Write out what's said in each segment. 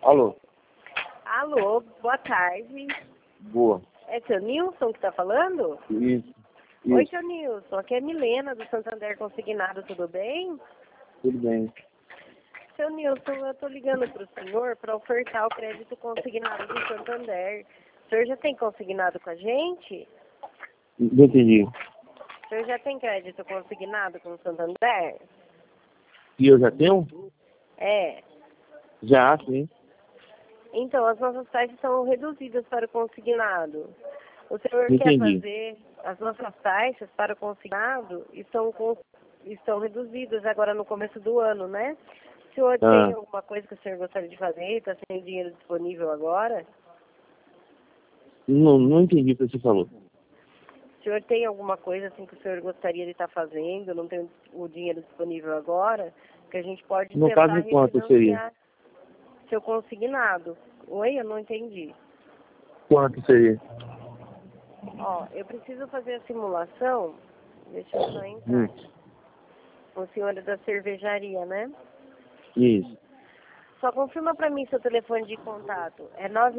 Alô? Alô, boa tarde. Boa. É seu Nilson que tá falando? Isso. Oi, Isso. seu Nilson. Aqui é Milena, do Santander Consignado, tudo bem? Tudo bem. Seu Nilson, eu tô ligando pro senhor para ofertar o crédito consignado do Santander. O senhor já tem consignado com a gente? Não entendi. O senhor já tem crédito consignado com o Santander? E eu já tenho? É. Já, sim. Então, as nossas taxas são reduzidas para o consignado. O senhor Não quer entendi. fazer as nossas taxas para o consignado estão reduzidas agora no começo do ano, né? O senhor tem alguma coisa que o senhor gostaria de fazer? Está sem dinheiro disponível agora? Não entendi o que você falou. O senhor tem alguma coisa assim que o senhor gostaria de estar fazendo? Não tem o dinheiro disponível agora? Que a gente pode No tentar caso de quanto seria? refinanciar seu consignado. Oi, eu não entendi. Quanto seria? Ó, eu preciso fazer a simulação. Deixa eu só entrar aqui. O senhor é da cervejaria, né? Isso. Só confirma para mim seu telefone de contato. É Não.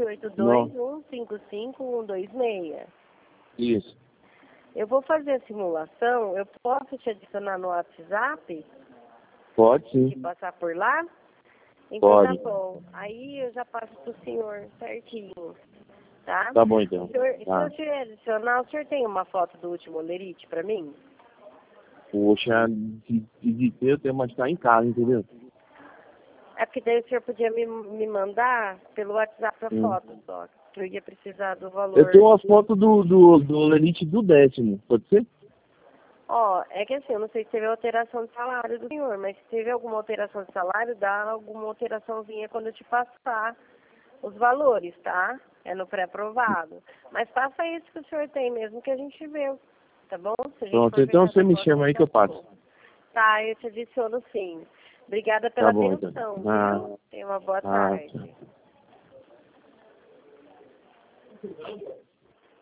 982-155-126. Isso. Eu vou fazer a simulação. Eu posso te adicionar no WhatsApp Pode e sim. passar por lá? Então Pode. tá bom. Aí eu já passo pro senhor certinho. Tá? Tá bom então. Se Tá. eu te adicionar, o senhor tem uma foto do último olerite para mim? Poxa, de ter eu tenho, mas tá em casa, entendeu? É porque daí o senhor podia me mandar pelo WhatsApp a Hum. foto só. Que eu ia precisar do valor. Eu tenho uma foto do Elite do 10º, pode ser? Ó, é que assim, eu não sei se teve alteração de salário do senhor, mas se teve alguma alteração de salário, dá alguma alteraçãozinha quando eu te passar os valores, tá? É no pré-aprovado. Mas passa isso que o senhor tem mesmo que a gente vê, tá bom? Se a gente Pronto, for ver então que você essa me foto chama aí que eu passo. tá, eu te adiciono sim. Obrigada pela Tá bom então. atenção, Ah, viu? Tenha uma boa ah, tarde. tchau.